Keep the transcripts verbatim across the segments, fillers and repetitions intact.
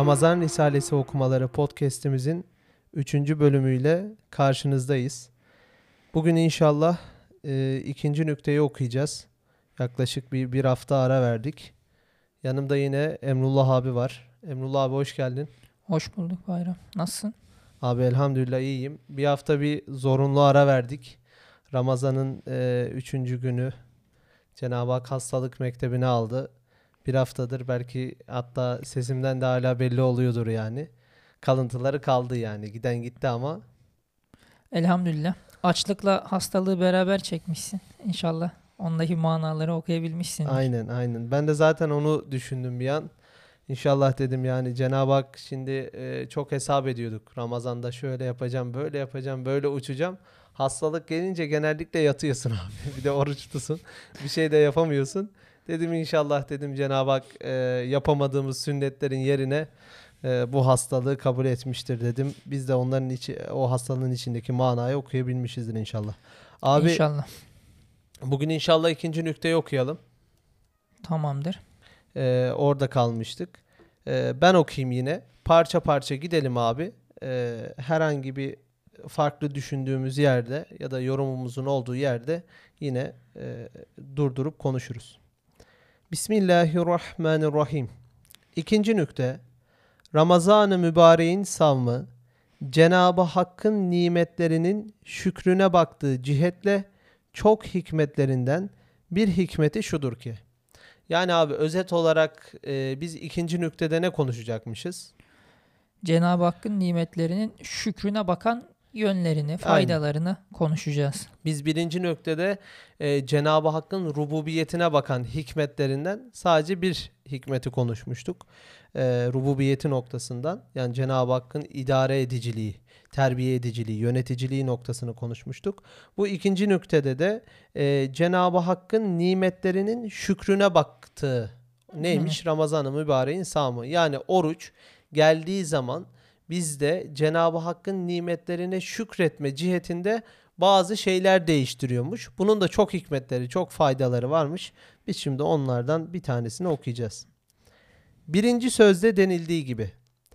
Ramazan Risalesi Okumaları podcast'imizin üçüncü bölümüyle karşınızdayız. Bugün inşallah e, ikinci nükteyi okuyacağız. Yaklaşık bir, bir hafta ara verdik. Yanımda yine Emrullah abi var. Emrullah abi hoş geldin. Hoş bulduk Bayram. Nasılsın? Abi elhamdülillah iyiyim. Bir hafta bir zorunlu ara verdik. Ramazan'ın e, üçüncü günü Cenab-ı Hak hastalık mektebine aldı. Bir haftadır belki hatta sesimden de hala belli oluyordur yani. Kalıntıları kaldı yani. Giden gitti ama. Elhamdülillah. Açlıkla hastalığı beraber çekmişsin. İnşallah ondaki manaları okuyabilmişsindir. Aynen aynen. Ben de zaten onu düşündüm bir an. İnşallah dedim yani Cenab-ı Hak şimdi e, çok hesap ediyorduk. Ramazan'da şöyle yapacağım, böyle yapacağım, böyle uçacağım. Hastalık gelince genellikle yatıyorsun abi. Bir de oruçlusun. Bir şey de yapamıyorsun. Dedim inşallah dedim Cenab-ı Hak e, yapamadığımız sünnetlerin yerine e, bu hastalığı kabul etmiştir dedim. Biz de onların içi, o hastalığın içindeki manayı okuyabilmişizdir inşallah. Abi İnşallah. bugün inşallah ikinci nükteyi okuyalım. Tamamdır. Ee, orada kalmıştık. Ee, ben okuyayım yine. Parça parça gidelim abi. Ee, herhangi bir farklı düşündüğümüz yerde ya da yorumumuzun olduğu yerde yine e, durdurup konuşuruz. Bismillahirrahmanirrahim. İkinci nükte. Ramazan-ı mübareğin savmı, Cenab-ı Hakk'ın nimetlerinin şükrüne baktığı cihetle çok hikmetlerinden bir hikmeti şudur ki. Yani abi özet olarak e, biz ikinci nüktede ne konuşacakmışız? Cenab-ı Hakk'ın nimetlerinin şükrüne bakan yönlerini, faydalarını Aynen. konuşacağız. Biz birinci nüktede e, Cenab-ı Hakk'ın rububiyetine bakan hikmetlerinden sadece bir hikmeti konuşmuştuk. E, rububiyeti noktasından yani Cenab-ı Hakk'ın idare ediciliği, terbiye ediciliği, yöneticiliği noktasını konuşmuştuk. Bu ikinci nüktede de e, Cenab-ı Hakk'ın nimetlerinin şükrüne baktığı neymiş? Hı. Ramazan-ı mübareğin savmı. Yani oruç geldiği zaman biz de Cenab-ı Hakk'ın nimetlerine şükretme cihetinde bazı şeyler değiştiriyormuş. Bunun da çok hikmetleri, çok faydaları varmış. Biz şimdi onlardan bir tanesini okuyacağız. Birinci sözde denildiği gibi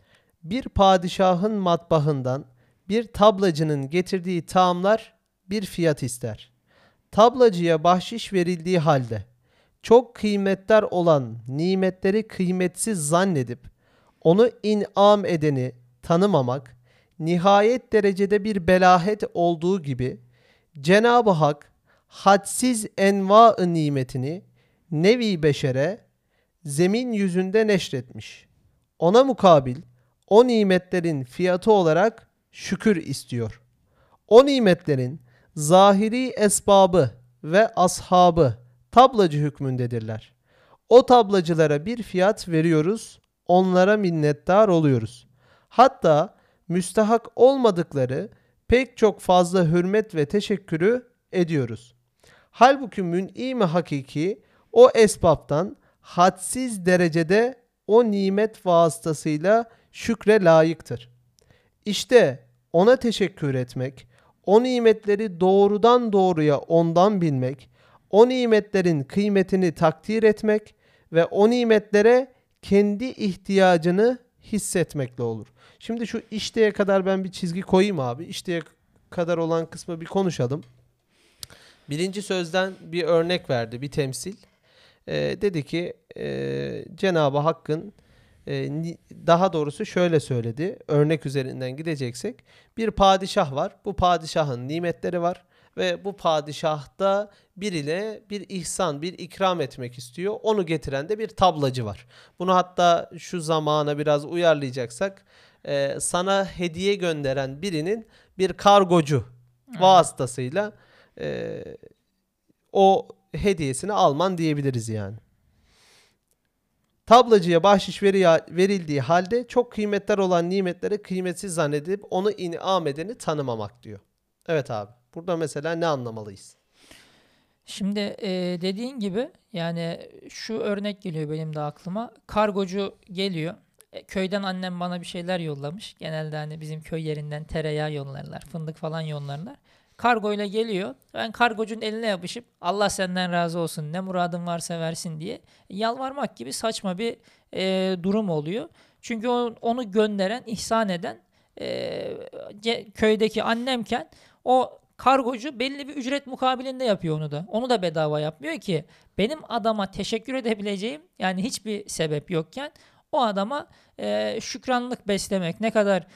bir padişahın matbahından bir tablacının getirdiği taamlar bir fiyat ister. Tablacıya bahşiş verildiği halde çok kıymetler olan nimetleri kıymetsiz zannedip onu inam edeni tanımamak nihayet derecede bir belahet olduğu gibi Cenab-ı Hak hadsiz enva-ı nimetini nevi beşere zemin yüzünde neşretmiş. Ona mukabil o nimetlerin fiyatı olarak şükür istiyor. O nimetlerin zahiri esbabı ve ashabı tablacı hükmündedirler. O tablacılara bir fiyat veriyoruz, onlara minnettar oluyoruz. Hatta müstahak olmadıkları pek çok fazla hürmet ve teşekkürü ediyoruz. Halbuki mün'im-i hakiki o esbaptan hadsiz derecede o nimet vasıtasıyla şükre layıktır. İşte ona teşekkür etmek, o nimetleri doğrudan doğruya ondan bilmek, o nimetlerin kıymetini takdir etmek ve o nimetlere kendi ihtiyacını hissetmekle olur. Şimdi şu işteye kadar ben bir çizgi koyayım abi. İşteye kadar olan kısmı bir konuşalım. Birinci sözden bir örnek verdi, bir temsil. Ee, dedi ki e, Cenab-ı Hakk'ın e, daha doğrusu şöyle söyledi. Örnek üzerinden gideceksek bir padişah var. Bu padişahın nimetleri var. Ve bu padişahta birine bir ihsan, bir ikram etmek istiyor. Onu getiren de bir tablacı var. Bunu hatta şu zamana biraz uyarlayacaksak e, sana hediye gönderen birinin bir kargocu hmm. vasıtasıyla e, o hediyesini alman diyebiliriz yani. Tablacıya bahşiş verildiği halde çok kıymetler olan nimetleri kıymetsiz zannedip onu inam edeni tanımamak diyor. Evet abi. Burada mesela ne anlamalıyız? Şimdi e, dediğin gibi yani şu örnek geliyor benim de aklıma. Kargocu geliyor. E, köyden annem bana bir şeyler yollamış. Genelde hani bizim köy yerinden tereyağı yollarlar, fındık falan yollarlar. Kargoyla geliyor. Ben kargocunun eline yapışıp Allah senden razı olsun, ne muradın varsa versin diye yalvarmak gibi saçma bir e, durum oluyor. Çünkü o- onu gönderen, ihsan eden e, ce- köydeki annemken o kargocu belli bir ücret mukabilinde yapıyor onu da. Onu da bedava yapmıyor ki. Benim adama teşekkür edebileceğim yani hiçbir sebep yokken o adama e, şükranlık beslemek ne kadar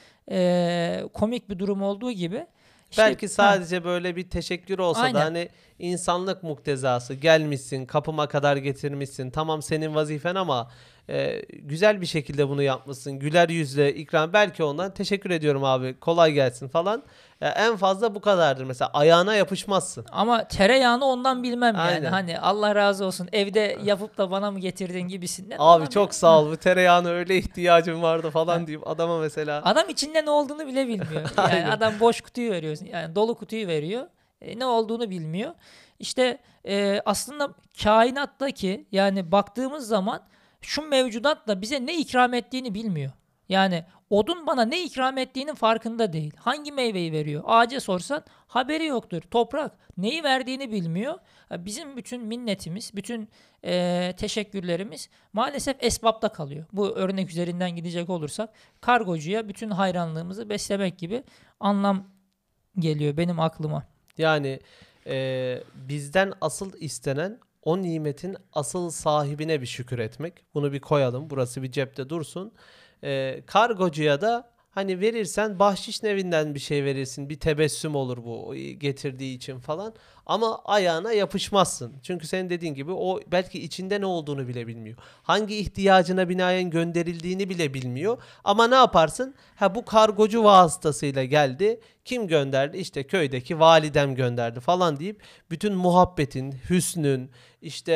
e, komik bir durum olduğu gibi işte Belki ha, sadece böyle bir teşekkür olsa da aynen. hani insanlık muktezası, gelmişsin kapıma kadar getirmişsin, tamam senin vazifen ama e, güzel bir şekilde bunu yapmışsın, güler yüzle ikram, belki ondan teşekkür ediyorum abi kolay gelsin falan. E, en fazla bu kadardır, mesela ayağına yapışmazsın. Ama tereyağını ondan bilmem yani. Aynen. Hani Allah razı olsun evde yapıp da bana mı getirdin gibisinden. Abi Ona bir, çok sağ ol, bu tereyağına öyle ihtiyacım vardı ha. falan deyip adama mesela. Adam içinde ne olduğunu bile bilmiyor. Yani Aynen. adam boş kutuyu veriyorsun. Yani dolu kutuyu veriyor. E, ne olduğunu bilmiyor. İşte e, aslında kainattaki yani baktığımız zaman şu mevcudat da bize ne ikram ettiğini bilmiyor. Yani odun bana ne ikram ettiğinin farkında değil. Hangi meyveyi veriyor? Ağaca sorsan haberi yoktur. Toprak neyi verdiğini bilmiyor. Ha, bizim bütün minnetimiz, bütün e, teşekkürlerimiz maalesef esbapta kalıyor. Bu örnek üzerinden gidecek olursak kargocuya bütün hayranlığımızı beslemek gibi anlam geliyor benim aklıma. Yani e, bizden asıl istenen o nimetin asıl sahibine bir şükür etmek. Bunu bir koyalım. Burası bir cepte dursun. E, kargocuya da hani verirsen bahşiş nevinden bir şey verirsin. Bir tebessüm olur bu getirdiği için falan. Ama ayağına yapışmazsın. Çünkü senin dediğin gibi o belki içinde ne olduğunu bile bilmiyor. Hangi ihtiyacına binaen gönderildiğini bile bilmiyor. Ama ne yaparsın? Ha, bu kargocu vasıtasıyla geldi. Kim gönderdi? İşte köydeki validem gönderdi falan deyip bütün muhabbetin, hüsnün, işte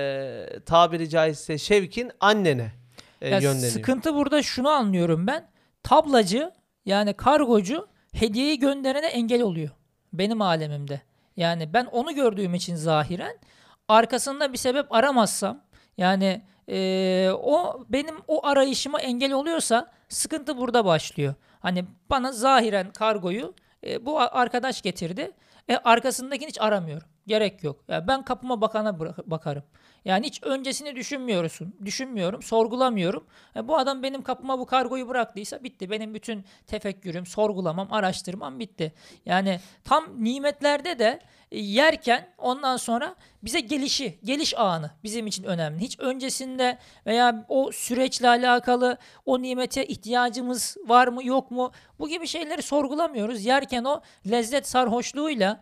e, tabiri caizse şevkin annene e, Ya yönleniyor. sıkıntı burada şunu anlıyorum ben. Tablacı yani kargocu hediyeyi gönderene engel oluyor. Benim alemimde. Yani ben onu gördüğüm için zahiren arkasında bir sebep aramazsam yani eee, o benim o arayışıma engel oluyorsa sıkıntı burada başlıyor. Hani bana zahiren kargoyu e, bu a- arkadaş getirdi. E, arkasındakini hiç aramıyorum. Gerek yok. Ya ben kapıma bakana bırak- bakarım. Yani hiç öncesini düşünmüyorsun. Düşünmüyorum, sorgulamıyorum. E, bu adam benim kapıma bu kargoyu bıraktıysa bitti. Benim bütün tefekkürüm, sorgulamam, araştırmam bitti. Yani tam nimetlerde de e, yerken ondan sonra bize gelişi, geliş anı bizim için önemli. Hiç öncesinde veya o süreçle alakalı o nimete ihtiyacımız var mı yok mu bu gibi şeyleri sorgulamıyoruz. Yerken o lezzet sarhoşluğuyla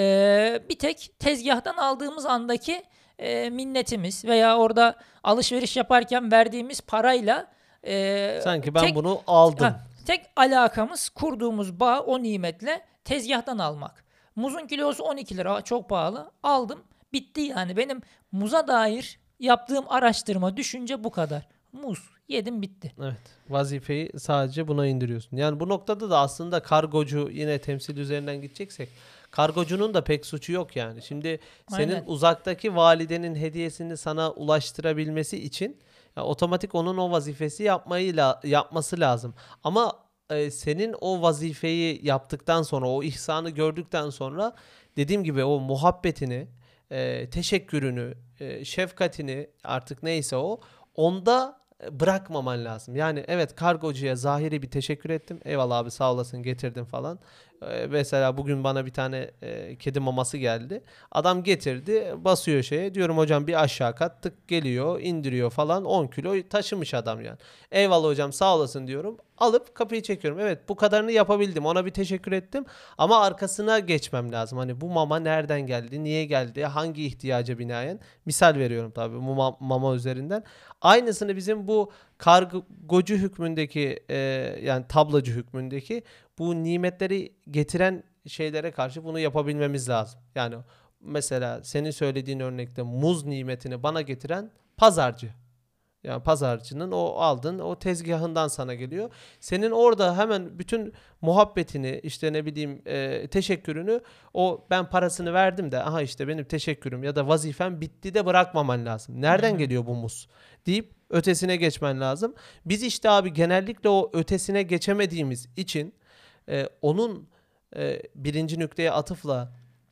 e, bir tek tezgahtan aldığımız andaki e, minnetimiz veya orada alışveriş yaparken verdiğimiz parayla e, Sanki ben tek bunu aldım. ha, tek alakamız kurduğumuz bağ o nimetle tezgahtan almak. Muzun kilosu on iki lira çok pahalı. Aldım bitti yani benim muza dair yaptığım araştırma düşünce bu kadar. Muz yedim bitti. Evet. Vazifeyi sadece buna indiriyorsun. Yani bu noktada da aslında kargocu, yine temsil üzerinden gideceksek, kargocunun da pek suçu yok yani. Şimdi senin Aynen. uzaktaki validenin hediyesini sana ulaştırabilmesi için ya, otomatik onun o vazifesi yapmayı la- yapması lazım. Ama e, senin o vazifeyi yaptıktan sonra, o ihsanı gördükten sonra dediğim gibi o muhabbetini, e, teşekkürünü, e, şefkatini, artık neyse o, onda e, bırakmaman lazım. Yani evet, kargocuya zahiri bir teşekkür ettim. Eyvallah abi sağ olasın getirdin falan. Ee, mesela bugün bana bir tane e, kedi maması geldi. Adam getirdi, basıyor şeye. Diyorum hocam bir aşağı kat, tık geliyor, indiriyor falan. on kilo taşımış adam yani. Eyvallah hocam sağ olasın diyorum. Alıp kapıyı çekiyorum. Evet, bu kadarını yapabildim. Ona bir teşekkür ettim. Ama arkasına geçmem lazım. Hani bu mama nereden geldi? Niye geldi? Hangi ihtiyaca binaen? Misal veriyorum tabii bu ma- mama üzerinden. Aynısını bizim bu kargocu hükmündeki e, yani tablacı hükmündeki bu nimetleri getiren şeylere karşı bunu yapabilmemiz lazım. Yani mesela senin söylediğin örnekte muz nimetini bana getiren pazarcı. Yani pazarcının o aldığın o tezgahından sana geliyor. Senin orada hemen bütün muhabbetini, işte ne bileyim e, teşekkürünü, o ben parasını verdim de aha işte benim teşekkürüm ya da vazifem bitti de bırakmaman lazım. Hı Nereden hı. geliyor bu muz deyip ötesine geçmen lazım. Biz işte abi genellikle o ötesine geçemediğimiz için e, onun e, birinci nükteye atıfla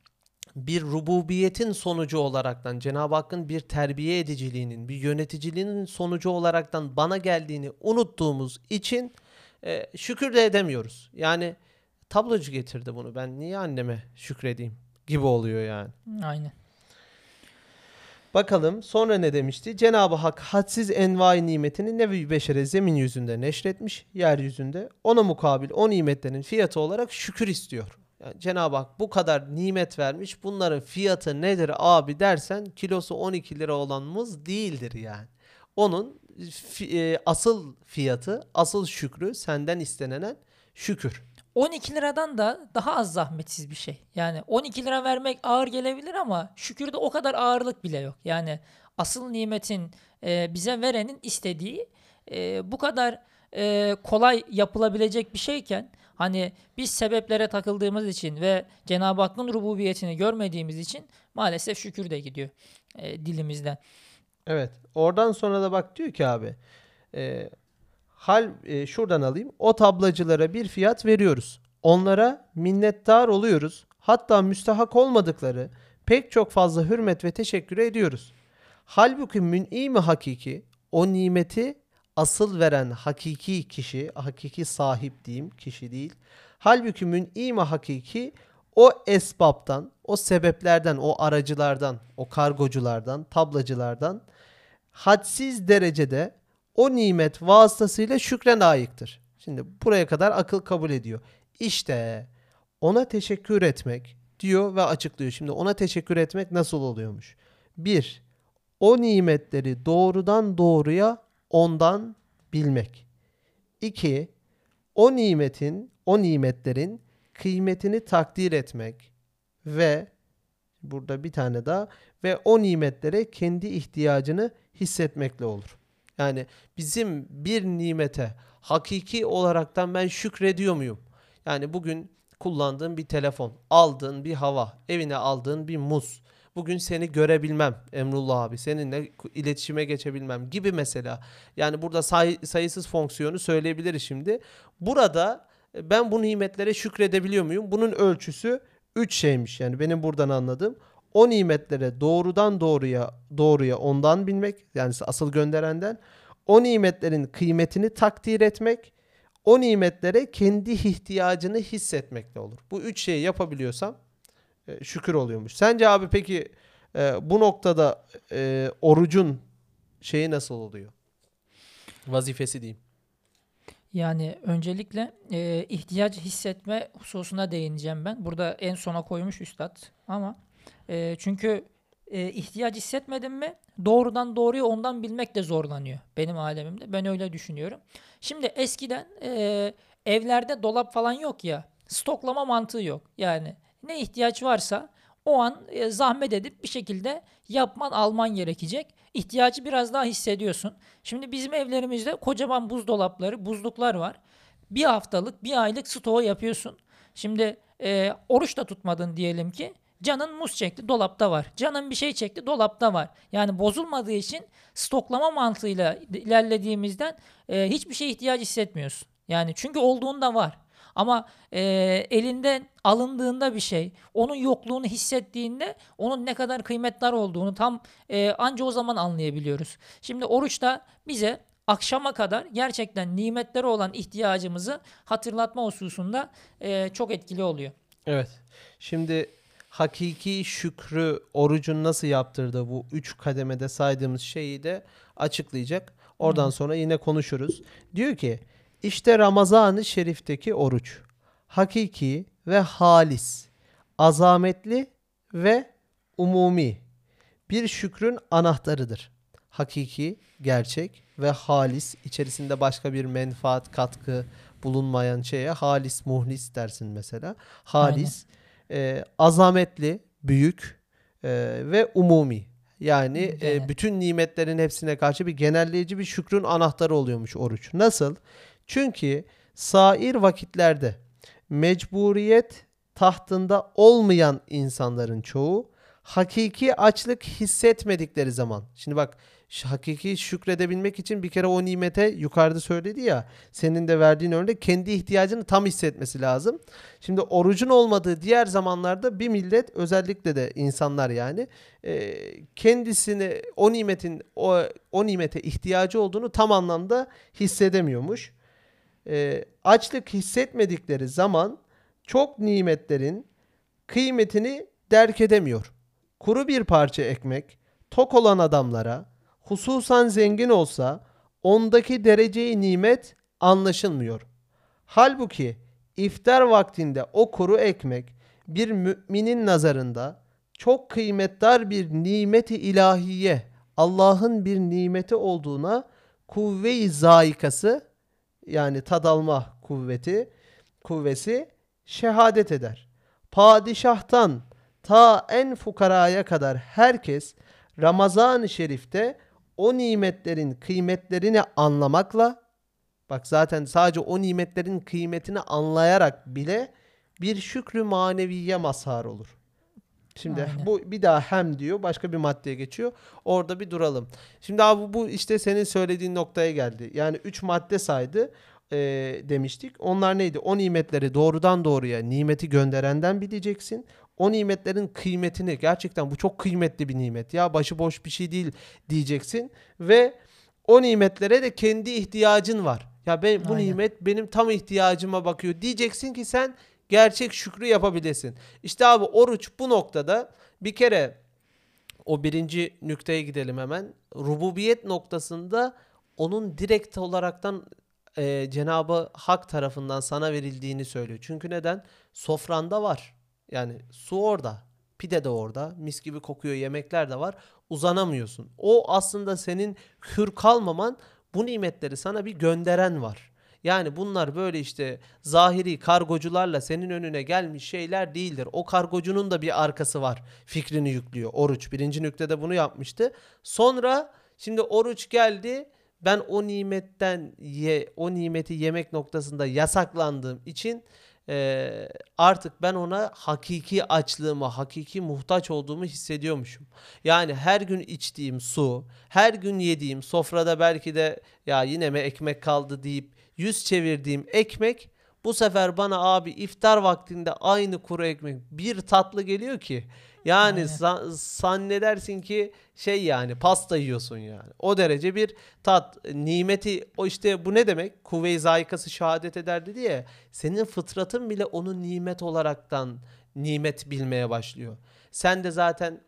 bir rububiyetin sonucu olaraktan, Cenab-ı Hakk'ın bir terbiye ediciliğinin, bir yöneticiliğinin sonucu olaraktan bana geldiğini unuttuğumuz için e, şükür de edemiyoruz. Yani tablocu getirdi bunu. Ben niye anneme şükredeyim gibi oluyor yani. Aynen. Bakalım sonra ne demişti? Cenab-ı Hak hadsiz envai nimetini nevi beşere zemin yüzünde neşretmiş, yeryüzünde. Ona mukabil o nimetlerin fiyatı olarak şükür istiyor. Yani Cenab-ı Hak bu kadar nimet vermiş. Bunların fiyatı nedir abi dersen kilosu on iki lira olan muz değildir yani. Onun fi- e, asıl fiyatı, asıl şükrü senden istenilen şükür. on iki liradan da daha az zahmetsiz bir şey. Yani on iki lira vermek ağır gelebilir ama şükürde o kadar ağırlık bile yok. Yani asıl nimetin e, bize verenin istediği e, bu kadar e, kolay yapılabilecek bir şeyken hani biz sebeplere takıldığımız için ve Cenab-ı Hakk'ın rububiyetini görmediğimiz için maalesef şükür de gidiyor e, dilimizden. Evet. Oradan sonra da bak diyor ki abi e, hal e, şuradan alayım. O tablacılara bir fiyat veriyoruz. Onlara minnettar oluyoruz. Hatta müstahak olmadıkları pek çok fazla hürmet ve teşekkür ediyoruz. Halbuki mün'im-i hakiki o nimeti asıl veren hakiki kişi, hakiki sahip diyeyim, kişi değil. Halbuki mün'im-i hakiki o esbaptan, o sebeplerden, o aracılardan, o kargoculardan, tablacılardan hadsiz derecede o nimet vasıtasıyla şükre layıktır. Şimdi buraya kadar akıl kabul ediyor. İşte ona teşekkür etmek diyor ve açıklıyor. Şimdi ona teşekkür etmek nasıl oluyormuş? Bir, o nimetleri doğrudan doğruya ondan bilmek. İki, o nimetin, o nimetlerin kıymetini takdir etmek ve burada bir tane daha ve o nimetlere kendi ihtiyacını hissetmekle olur. Yani bizim bir nimete hakiki olaraktan ben şükrediyor muyum? Yani bugün kullandığın bir telefon, aldığın bir hava, evine aldığın bir muz. Bugün seni görebilmem Emrullah abi, seninle iletişime geçebilmem gibi mesela. Yani burada say- sayısız fonksiyonu söyleyebiliriz şimdi. Burada ben bu nimetlere şükredebiliyor muyum? Bunun ölçüsü üç şeymiş. Yani benim buradan anladığım o nimetlere doğrudan doğruya doğruya ondan bilmek, yani asıl gönderenden, o nimetlerin kıymetini takdir etmek, o nimetlere kendi ihtiyacını hissetmekle olur. Bu üç şeyi yapabiliyorsam e, şükür oluyormuş. Sence abi peki e, bu noktada e, orucun şeyi nasıl oluyor? Vazifesi diyeyim. Yani öncelikle e, ihtiyaç hissetme hususuna değineceğim ben. Burada en sona koymuş üstad ama e, çünkü e, ihtiyaç hissetmedim mi doğrudan doğruya ondan bilmek de zorlanıyor benim alemimde. Ben öyle düşünüyorum. Şimdi eskiden e, evlerde dolap falan yok ya, stoklama mantığı yok. Yani ne ihtiyaç varsa o an e, zahmet edip bir şekilde yapman alman gerekecek. İhtiyacı biraz daha hissediyorsun. Şimdi bizim evlerimizde kocaman buzdolapları, buzluklar var. Bir haftalık, bir aylık stoğu yapıyorsun. Şimdi e, oruç da tutmadın diyelim ki. Canın muz çekti, dolapta var. Canın bir şey çekti, dolapta var. Yani bozulmadığı için stoklama mantığıyla ilerlediğimizden e, hiçbir şeye ihtiyaç hissetmiyorsun. Yani çünkü olduğunda var. Ama e, elinden alındığında bir şey, onun yokluğunu hissettiğinde onun ne kadar kıymetli olduğunu tam e, anca o zaman anlayabiliyoruz. Şimdi oruçta bize akşama kadar gerçekten nimetlere olan ihtiyacımızı hatırlatma hususunda e, çok etkili oluyor. Evet. Şimdi hakiki şükrü orucun nasıl yaptırdığı bu üç kademede saydığımız şeyi de açıklayacak. Oradan Aynen. sonra yine konuşuruz. Diyor ki işte Ramazan-ı Şerif'teki oruç hakiki ve halis, azametli ve umumi bir şükrün anahtarıdır. Hakiki, gerçek ve halis, içerisinde başka bir menfaat, katkı bulunmayan şeye halis, muhlis dersin mesela. Aynen. Halis, e, azametli, büyük e, ve umumi. Yani e, Genel. bütün nimetlerin hepsine karşı bir genelleyici bir şükrün anahtarı oluyormuş oruç. Nasıl? Çünkü sair vakitlerde mecburiyet tahtında olmayan insanların çoğu hakiki açlık hissetmedikleri zaman. Şimdi bak ş- hakiki şükredebilmek için bir kere o nimete yukarıda söyledi ya, senin de verdiğin örnek, kendi ihtiyacını tam hissetmesi lazım. Şimdi orucun olmadığı diğer zamanlarda bir millet, özellikle de insanlar yani e, kendisini o nimetin o, o nimete ihtiyacı olduğunu tam anlamda hissedemiyormuş. E, açlık hissetmedikleri zaman çok nimetlerin kıymetini derk edemiyor. Kuru bir parça ekmek tok olan adamlara, hususan zengin olsa, ondaki dereceyi nimet anlaşılmıyor. Halbuki iftar vaktinde o kuru ekmek bir müminin nazarında çok kıymetdar bir nimeti ilahiye, Allah'ın bir nimeti olduğuna kuvve-i zaikası, yani tad alma kuvveti, kuvvesi şehadet eder. Padişahtan ta en fukaraya kadar herkes Ramazan-ı Şerif'te o nimetlerin kıymetlerini anlamakla, bak zaten sadece o nimetlerin kıymetini anlayarak bile bir şükrü maneviye mazhar olur. Şimdi Aynen. bu bir daha hem diyor, başka bir maddeye geçiyor. Orada bir duralım. Şimdi abi bu işte senin söylediğin noktaya geldi. Yani üç madde saydı e, demiştik. Onlar neydi? O nimetleri doğrudan doğruya nimeti gönderenden bileceksin. O nimetlerin kıymetini, gerçekten bu çok kıymetli bir nimet ya, başıboş bir şey değil diyeceksin. Ve o nimetlere de kendi ihtiyacın var. Ya ben, bu Aynen. nimet benim tam ihtiyacıma bakıyor diyeceksin ki sen gerçek şükrü yapabilesin. İşte abi oruç bu noktada bir kere, o birinci nükteye gidelim hemen. Rububiyet noktasında onun direkt olaraktan e, Cenab-ı Hak tarafından sana verildiğini söylüyor. Çünkü neden? Sofranda var. Yani su orada. Pide de orada. Mis gibi kokuyor. Yemekler de var. Uzanamıyorsun. O aslında senin hür kalmaman, bu nimetleri sana bir gönderen var. Yani bunlar böyle işte zahiri kargocularla senin önüne gelmiş şeyler değildir. O kargocunun da bir arkası var. Fikrini yüklüyor. Oruç birinci nüktede bunu yapmıştı. Sonra şimdi oruç geldi. Ben o nimetten ye, o nimeti yemek noktasında yasaklandığım için eee, artık ben ona hakiki açlığımı, hakiki muhtaç olduğumu hissediyormuşum. Yani her gün içtiğim su, her gün yediğim sofrada belki de ya yine mi ekmek kaldı deyip yüz çevirdiğim ekmek, bu sefer bana abi iftar vaktinde aynı kuru ekmek bir tatlı geliyor ki yani Aynen. za- zannedersin ki şey, yani pasta yiyorsun yani. O derece bir tat nimeti, o işte bu ne demek? Kuvve-i zayikası şehadet eder dedi ya. Senin fıtratın bile onu nimet olaraktan nimet bilmeye başlıyor. Sen de zaten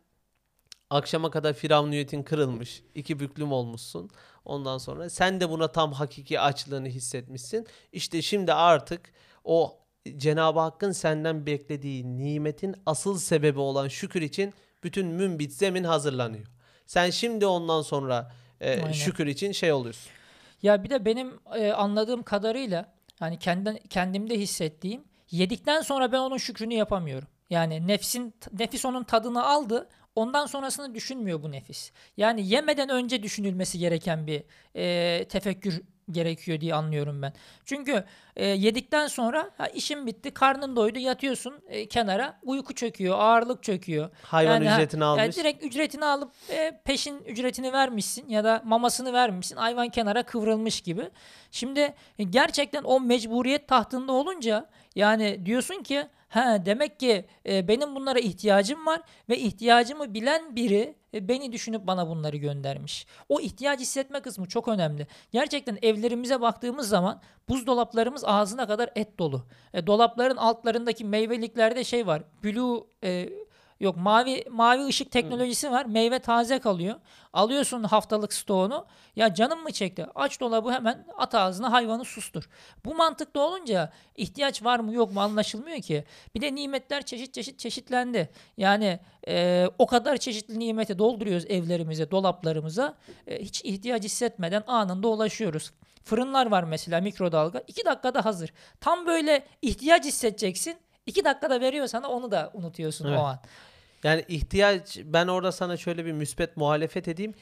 akşama kadar firavuniyetin kırılmış, iki büklüm olmuşsun. Ondan sonra sen de buna tam hakiki açlığını hissetmişsin. İşte şimdi artık o Cenab-ı Hakk'ın senden beklediği nimetin asıl sebebi olan şükür için bütün mümbit zemin hazırlanıyor. Sen şimdi ondan sonra e, Aynen. şükür için şey oluyorsun. Ya bir de benim e, anladığım kadarıyla, hani kendim kendimde hissettiğim, yedikten sonra ben onun şükrünü yapamıyorum. Yani nefsin nefis onun tadını aldı. Ondan sonrasını düşünmüyor bu nefis. Yani yemeden önce düşünülmesi gereken bir e, tefekkür gerekiyor diye anlıyorum ben. Çünkü e, yedikten sonra ha, işin bitti, karnın doydu, yatıyorsun e, kenara, uyku çöküyor, ağırlık çöküyor. Hayvan Yani ha, ücretini yani almış. direkt ücretini alıp e, peşin ücretini vermişsin ya da mamasını vermişsin. Hayvan kenara kıvrılmış gibi. Şimdi e, gerçekten o mecburiyet tahtında olunca yani diyorsun ki ha, demek ki e, benim bunlara ihtiyacım var ve ihtiyacımı bilen biri e, beni düşünüp bana bunları göndermiş. O ihtiyaç hissetme kısmı çok önemli. Gerçekten evlerimize baktığımız zaman buzdolaplarımız ağzına kadar et dolu. E, dolapların altlarındaki meyveliklerde şey var. Blue e, Yok, mavi mavi ışık Hı. teknolojisi var. Meyve taze kalıyor. Alıyorsun haftalık stoğunu. Ya canım mı çekti? Aç dolabı, hemen at ağzına, hayvanı sustur. Bu mantıkta olunca ihtiyaç var mı yok mu anlaşılmıyor ki. Bir de nimetler çeşit çeşit çeşitlendi. Yani e, o kadar çeşitli nimeti dolduruyoruz evlerimize, dolaplarımıza. E, hiç ihtiyaç hissetmeden anında ulaşıyoruz. Fırınlar var mesela, mikrodalga. iki dakikada hazır. Tam böyle ihtiyaç hissedeceksin. iki dakikada veriyor sana, onu da unutuyorsun o Evet. an. Yani ihtiyaç, ben orada sana şöyle bir müspet muhalefet edeyim.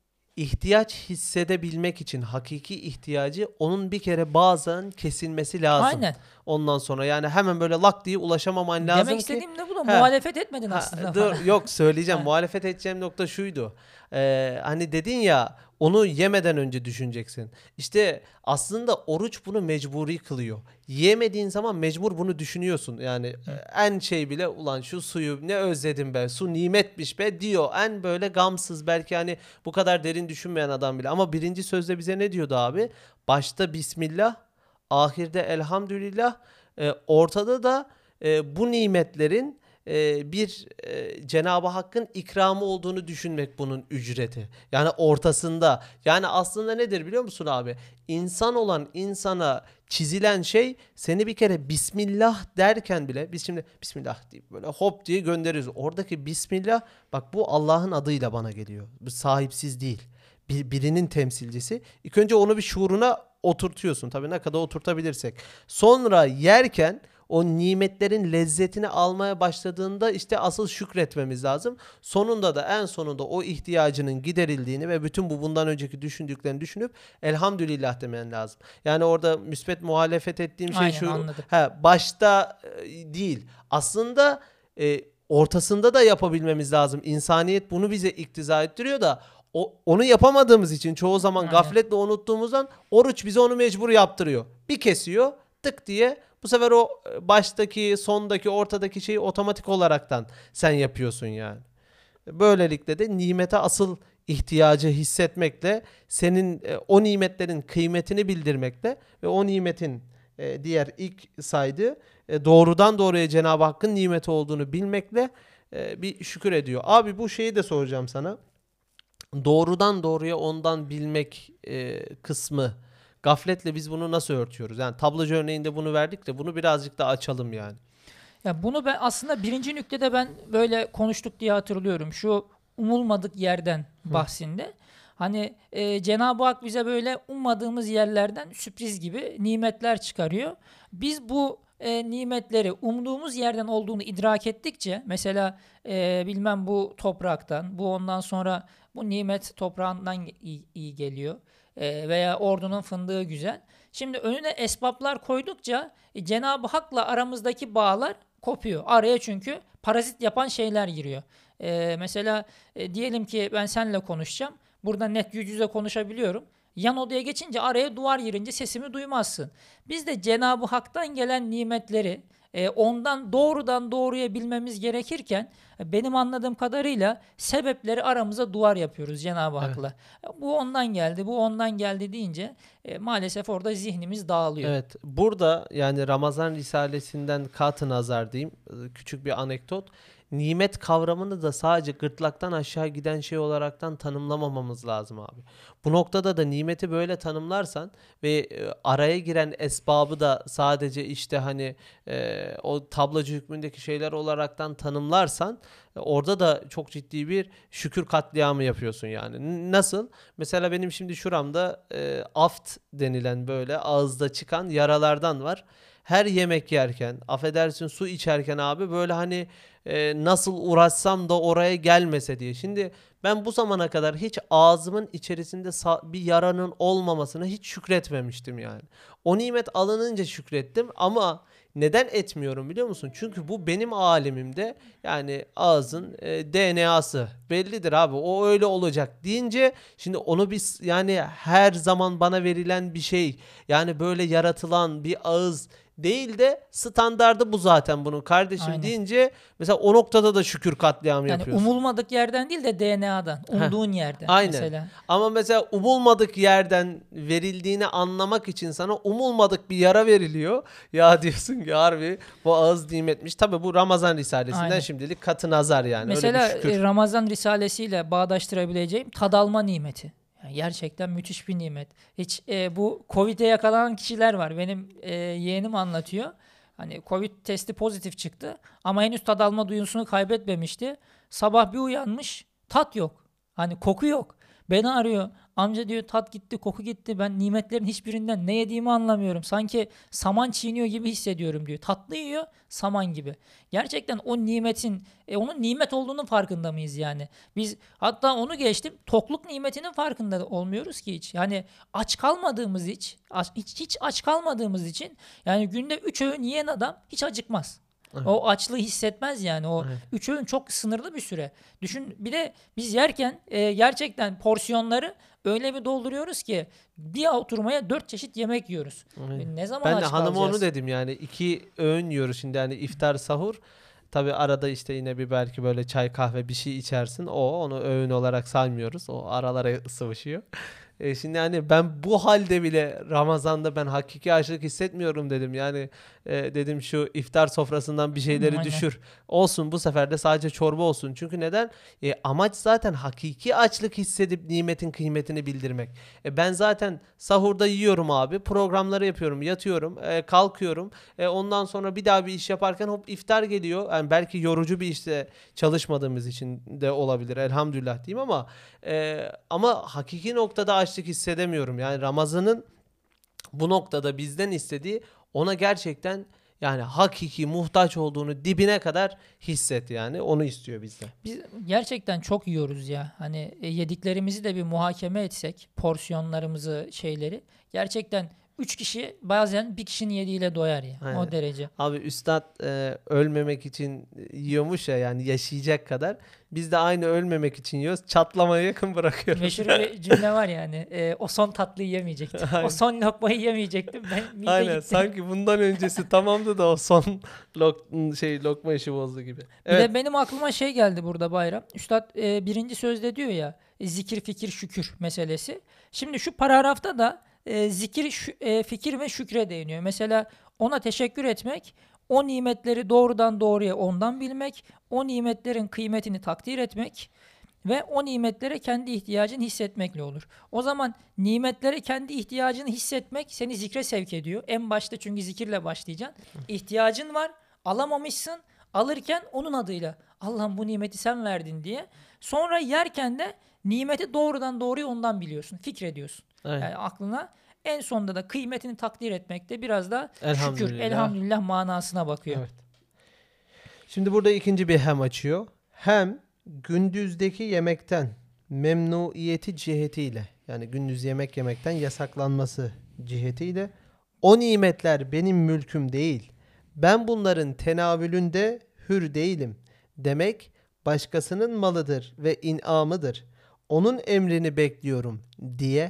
İhtiyaç hissedebilmek için hakiki ihtiyacı, onun bir kere bazen kesilmesi lazım. Aynen. Ondan sonra yani hemen böyle lak diye ulaşamaman lazım Demek ki. istediğim de bu da He. muhalefet etmedin Ha, aslında dur, falan. yok söyleyeceğim. Ha. Muhalefet edeceğim nokta şuydu. Ee, hani dedin ya onu yemeden önce düşüneceksin. İşte aslında oruç bunu mecburi kılıyor. Yemediğin zaman mecbur bunu düşünüyorsun. Yani e, en şey bile ulan şu suyu ne özledim be. Su nimetmiş be diyor. En böyle gamsız belki hani bu kadar derin düşünmeyen adam bile. Ama birinci sözde bize ne diyordu abi? Başta Bismillah, ahirde elhamdülillah, e, ortada da e, bu nimetlerin e, bir e, Cenab-ı Hakk'ın ikramı olduğunu düşünmek bunun ücreti. Yani ortasında. Yani aslında nedir biliyor musun abi? İnsan olan insana çizilen şey seni bir kere Bismillah derken bile biz şimdi Bismillah deyip böyle hop diye gönderiyoruz. Oradaki Bismillah bak bu Allah'ın adıyla bana geliyor. Bu sahipsiz değil. Bir, birinin temsilcisi. İlk önce onu bir şuuruna oturtuyorsun. Tabii ne kadar oturtabilirsek. Sonra yerken o nimetlerin lezzetini almaya başladığında işte asıl şükretmemiz lazım. Sonunda da en sonunda o ihtiyacının giderildiğini ve bütün bu bundan önceki düşündüklerini düşünüp elhamdülillah demen lazım. Yani orada müsbet muhalefet ettiğim şey Aynen, şu. anladım. He, başta e, değil. Aslında e, ortasında da yapabilmemiz lazım. İnsaniyet bunu bize iktiza ettiriyor da o, onu yapamadığımız için çoğu zaman Aynen. gafletle unuttuğumuzdan oruç bize onu mecbur yaptırıyor. Bir kesiyor tık diye bu sefer o baştaki, sondaki, ortadaki şeyi otomatik olaraktan sen yapıyorsun yani. Böylelikle de nimete asıl ihtiyacı hissetmekle, senin e, o nimetlerin kıymetini bildirmekle ve o nimetin e, diğer ilk saydığı e, doğrudan doğruya Cenab-ı Hakk'ın nimeti olduğunu bilmekle e, bir şükür ediyor. Abi bu şeyi de soracağım sana. Doğrudan doğruya ondan bilmek e, kısmı. Gafletle biz bunu nasıl örtüyoruz? Yani tablacı örneğinde bunu verdik de bunu birazcık da açalım yani. Ya bunu ben aslında birinci nüktede ben böyle konuştuk diye hatırlıyorum. Şu umulmadık yerden bahsinde. Hani e, Cenab-ı Hak bize böyle ummadığımız yerlerden sürpriz gibi nimetler çıkarıyor. Biz bu e, nimetleri umduğumuz yerden olduğunu idrak ettikçe mesela e, bilmem bu topraktan, bu ondan sonra bu nimet toprağından iyi, iyi geliyor. E, veya ordunun fındığı güzel. Şimdi önüne esbaplar koydukça e, Cenab-ı Hak'la aramızdaki bağlar kopuyor. Araya çünkü parazit yapan şeyler giriyor. Ee, mesela e, diyelim ki ben seninle konuşacağım. Burada net yüz yüze konuşabiliyorum. Yan odaya geçince araya duvar girince sesimi duymazsın. Biz de Cenab-ı Hak'tan gelen nimetleri e, ondan doğrudan doğruya bilmemiz gerekirken e, benim anladığım kadarıyla sebepleri aramıza duvar yapıyoruz Cenab-ı Evet. Hak'la. E, Bu ondan geldi, bu ondan geldi deyince e, maalesef orada zihnimiz dağılıyor. Evet, burada yani Ramazan Risalesinden kat-ı nazar diyeyim, küçük bir anekdot. Nimet kavramını da sadece gırtlaktan aşağı giden şey olaraktan tanımlamamamız lazım abi. Bu noktada da nimeti böyle tanımlarsan ve e, araya giren esbabı da sadece işte hani e, o tablacı hükmündeki şeyler olaraktan tanımlarsan e, orada da çok ciddi bir şükür katliamı yapıyorsun yani. N- Nasıl? Mesela benim şimdi şuramda e, aft denilen böyle ağızda çıkan yaralardan var. Her yemek yerken, affedersin su içerken abi böyle hani e, nasıl uğraşsam da oraya gelmese diye. Şimdi ben bu zamana kadar hiç ağzımın içerisinde sa- bir yaranın olmamasına hiç şükretmemiştim yani. O nimet alınınca şükrettim ama neden etmiyorum biliyor musun? Çünkü bu benim alemimde yani ağzın e, D N A'sı bellidir abi. O öyle olacak deyince şimdi onu biz yani her zaman bana verilen bir şey yani böyle yaratılan bir ağız değil de standardı bu zaten bunun kardeşim Aynen. deyince mesela o noktada da şükür katliamı Yani yapıyorsun. umulmadık yerden değil de D N A'dan. Umduğun yerden Aynen. mesela. Ama mesela umulmadık yerden verildiğini anlamak için sana umulmadık bir yara veriliyor. Ya diyorsun ki harbi bu ağız nimetmiş. Tabi bu Ramazan Risalesinden Aynen. şimdilik katı nazar yani. Mesela Öyle bir şükür. e, Ramazan Risalesiyle bağdaştırabileceğim tad alma nimeti. Yani gerçekten müthiş bir nimet. Hiç e, bu Covid'e yakalanan kişiler var. Benim e, yeğenim anlatıyor. Hani Covid testi pozitif çıktı ama henüz tad alma duyusunu kaybetmemişti. Sabah bir uyanmış, tat yok. Hani koku yok. Beni arıyor. Amca diyor tat gitti, koku gitti. Ben nimetlerin hiçbirinden ne yediğimi anlamıyorum. Sanki saman çiğniyor gibi hissediyorum diyor. Tatlı yiyor, saman gibi. Gerçekten o nimetin, e, onun nimet olduğunun farkında mıyız yani? Biz hatta onu geçtim. Tokluk nimetinin farkında olmuyoruz ki hiç. Yani aç kalmadığımız hiç, aç- hiç, hiç aç kalmadığımız için yani günde üç öğün yiyen adam hiç acıkmaz. Evet. O açlığı hissetmez yani. O Evet. üç öğün çok sınırlı bir süre. Düşün bir de biz yerken e, gerçekten porsiyonları öyle bir dolduruyoruz ki bir oturmaya dört çeşit yemek yiyoruz. Evet. E, ne zaman Ben de aç hanıma onu kalacağız? dedim yani iki öğün yiyoruz şimdi hani iftar sahur. Tabii arada işte yine bir belki böyle çay kahve bir şey içersin. O onu öğün olarak saymıyoruz. O aralara sıvışıyor. E şimdi hani ben bu halde bile Ramazan'da ben hakiki açlık hissetmiyorum dedim. Yani e, dedim şu iftar sofrasından bir Hı, şeyleri aynen. düşür. Olsun bu sefer de sadece çorba olsun. Çünkü neden? E, amaç zaten hakiki açlık hissedip nimetin kıymetini bildirmek. E, ben zaten sahurda yiyorum abi. Programları yapıyorum. Yatıyorum. e, kalkıyorum. E, ondan sonra bir daha bir iş yaparken hop iftar geliyor. Yani belki yorucu bir işte çalışmadığımız için de olabilir. Elhamdülillah diyeyim ama e, ama hakiki noktada açlık hissedemiyorum. Yani Ramazan'ın bu noktada bizden istediği ona gerçekten yani hakiki muhtaç olduğunu dibine kadar hisset yani. Onu istiyor bizden. Biz gerçekten çok yiyoruz ya. Hani e, yediklerimizi de bir muhakeme etsek, porsiyonlarımızı, şeyleri. Gerçekten üç kişi bazen bir kişinin yediğiyle doyar ya. Aynen. O derece. Abi üstad e, ölmemek için yiyormuş ya yani yaşayacak kadar. Biz de aynı ölmemek için yiyoruz. Çatlamaya yakın bırakıyoruz. Meşhur bir cümle var yani. E, o son tatlıyı yemeyecektim. Aynen. O son lokmayı yemeyecektim. Ben mide Aynen. gitti. Sanki bundan öncesi tamamdı da o son lok şey lokma işi bozdu gibi. Bir Evet. de benim aklıma şey geldi burada Bayram. Üstad e, birinci sözde diyor ya e, zikir, fikir, şükür meselesi. Şimdi şu paragrafta da e, zikir, şü- e, fikir ve şükre değiniyor. Mesela ona teşekkür etmek, o nimetleri doğrudan doğruya ondan bilmek, o nimetlerin kıymetini takdir etmek ve o nimetlere kendi ihtiyacını hissetmekle olur. O zaman nimetlere kendi ihtiyacını hissetmek seni zikre sevk ediyor. En başta çünkü zikirle başlayacaksın. İhtiyacın var, alamamışsın. Alırken onun adıyla Allah'ım bu nimeti sen verdin diye. Sonra yerken de nimeti doğrudan doğruya ondan biliyorsun. Fikrediyorsun. Aynen. Yani aklına en sonunda da kıymetini takdir etmekte biraz da şükür, Elhamdülillah. elhamdülillah manasına bakıyor. Evet. Şimdi burada ikinci bir hem açıyor. Hem gündüzdeki yemekten memnuiyeti cihetiyle yani gündüz yemek yemekten yasaklanması cihetiyle o nimetler benim mülküm değil. Ben bunların tenavülünde hür değilim demek başkasının malıdır ve inamıdır. Onun emrini bekliyorum diye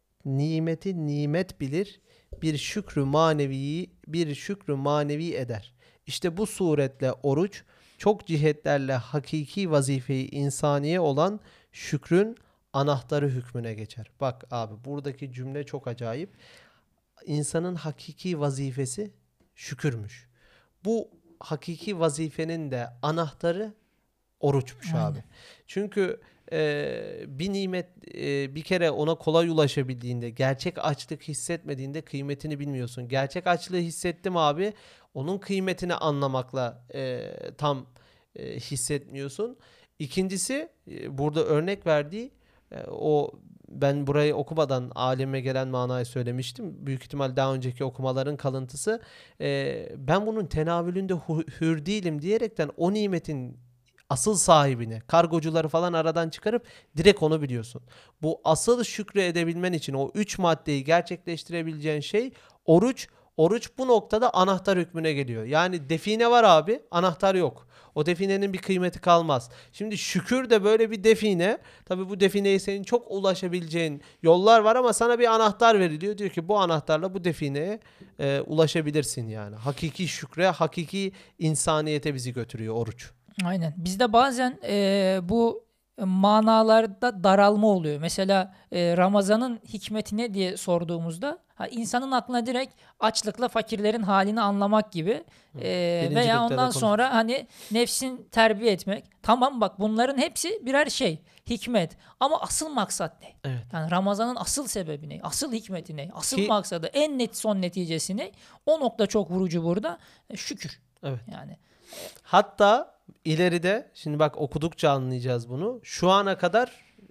nimeti nimet bilir, bir şükrü manevi bir şükrü manevi eder. İşte bu suretle oruç çok cihetlerle hakiki vazifeyi insaniye olan şükrün anahtarı hükmüne geçer. Bak abi buradaki cümle çok acayip. İnsanın hakiki vazifesi şükürmüş. Bu hakiki vazifenin de anahtarı oruçmuş Aynen. abi. Çünkü e, bir nimet e, bir kere ona kolay ulaşabildiğinde, gerçek açlık hissetmediğinde kıymetini bilmiyorsun. Gerçek açlığı hissettim abi, onun kıymetini anlamakla e, tam e, hissetmiyorsun. İkincisi e, burada örnek verdiği e, o ben burayı okumadan aleme gelen manayı söylemiştim. Büyük ihtimal daha önceki okumaların kalıntısı. E, ben bunun tenavülünde hu- hür değilim diyerekten o nimetin asıl sahibini, kargocuları falan aradan çıkarıp direkt onu biliyorsun. Bu asıl şükrü edebilmen için o üç maddeyi gerçekleştirebileceğin şey oruç. Oruç bu noktada anahtar hükmüne geliyor. Yani define var abi, anahtar yok. O definenin bir kıymeti kalmaz. Şimdi şükür de böyle bir define. Tabii bu defineye senin çok ulaşabileceğin yollar var ama sana bir anahtar veriliyor. Diyor ki bu anahtarla bu defineye e, ulaşabilirsin yani. Hakiki şükre, hakiki insaniyete bizi götürüyor oruç. Aynen. Bizde bazen eee, bu manalarda daralma oluyor. Mesela eee, Ramazan'ın hikmeti ne diye sorduğumuzda ha, insanın aklına direkt açlıkla fakirlerin halini anlamak gibi eee, Birinci veya noktada ondan sonra konuşmuştuk. hani nefsin terbiye etmek. Tamam bak bunların hepsi birer şey. Hikmet. Ama asıl maksat ne? Evet. Yani Ramazan'ın asıl sebebi ne? Asıl hikmeti ne? Asıl Ki maksadı, en net son neticesi ne? O nokta çok vurucu burada. E, şükür. evet. Yani Hatta ileride şimdi bak okudukça anlayacağız bunu. Şu ana kadar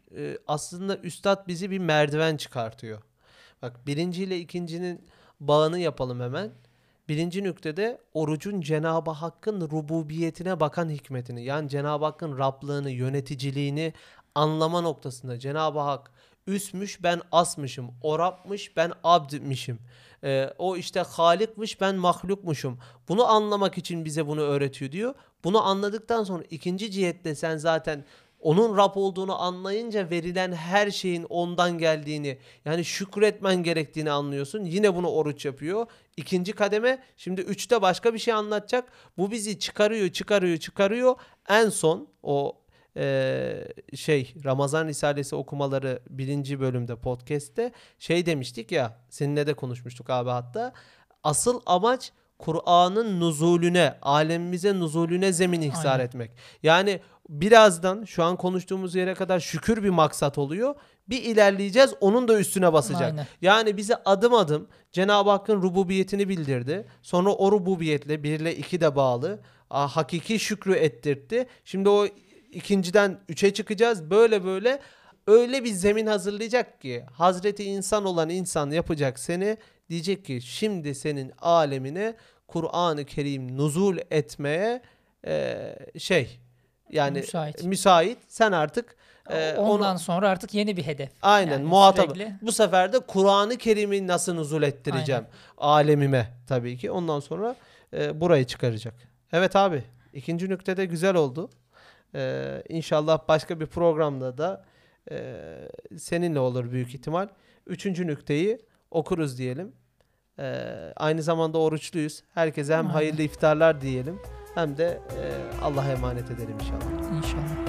e, aslında üstad bizi bir merdiven çıkartıyor. Bak, birinci ile ikincinin bağını yapalım hemen. Birinci nüktede orucun Cenab-ı Hakk'ın rububiyetine bakan hikmetini, yani Cenab-ı Hakk'ın Rablığını, yöneticiliğini anlama noktasında Cenab-ı Hak üsmüş, ben asmışım. O Rab'mış, ben abdmişim. Ee, o işte Halik'miş, ben mahlukmuşum. Bunu anlamak için bize bunu öğretiyor diyor. Bunu anladıktan sonra ikinci cihette sen zaten onun Rab olduğunu anlayınca verilen her şeyin ondan geldiğini, yani şükretmen gerektiğini anlıyorsun. Yine bunu oruç yapıyor. İkinci kademe, şimdi üçte başka bir şey anlatacak. Bu bizi çıkarıyor, çıkarıyor, çıkarıyor. En son o e, şey Ramazan Risalesi okumaları birinci bölümde podcast'te şey demiştik ya, seninle de konuşmuştuk abi hatta. Asıl amaç Kur'an'ın nuzulüne, alemimize nuzulüne zemin ihsar Aynen. etmek. Yani birazdan şu an konuştuğumuz yere kadar şükür bir maksat oluyor. Bir ilerleyeceğiz, onun da üstüne basacak. Aynen. Yani bize adım adım Cenab-ı Hakk'ın rububiyetini bildirdi. Sonra o rububiyetle bir ile iki de bağlı. a, Hakiki şükrü ettirtti. Şimdi o ikinciden üçe çıkacağız. Böyle böyle öyle bir zemin hazırlayacak ki Hazreti insan olan insan yapacak seni. Diyecek ki şimdi senin alemine Kur'an-ı Kerim nuzul etmeye e, şey yani Müsait. müsait. Sen artık e, Ondan onu sonra artık yeni bir hedef. aynen Yani muhatap. sürekli. Bu sefer de Kur'an-ı Kerim'i nasıl nuzul ettireceğim alemime tabii ki. Ondan sonra e, burayı çıkaracak. Evet abi, ikinci nükte de güzel oldu. E, İnşallah başka bir programda da e, seninle olur büyük ihtimal. Üçüncü nükteyi okuruz diyelim. E, aynı zamanda oruçluyuz. Herkese hem Aynen. hayırlı iftarlar diyelim hem de e, Allah'a emanet edelim inşallah. İnşallah.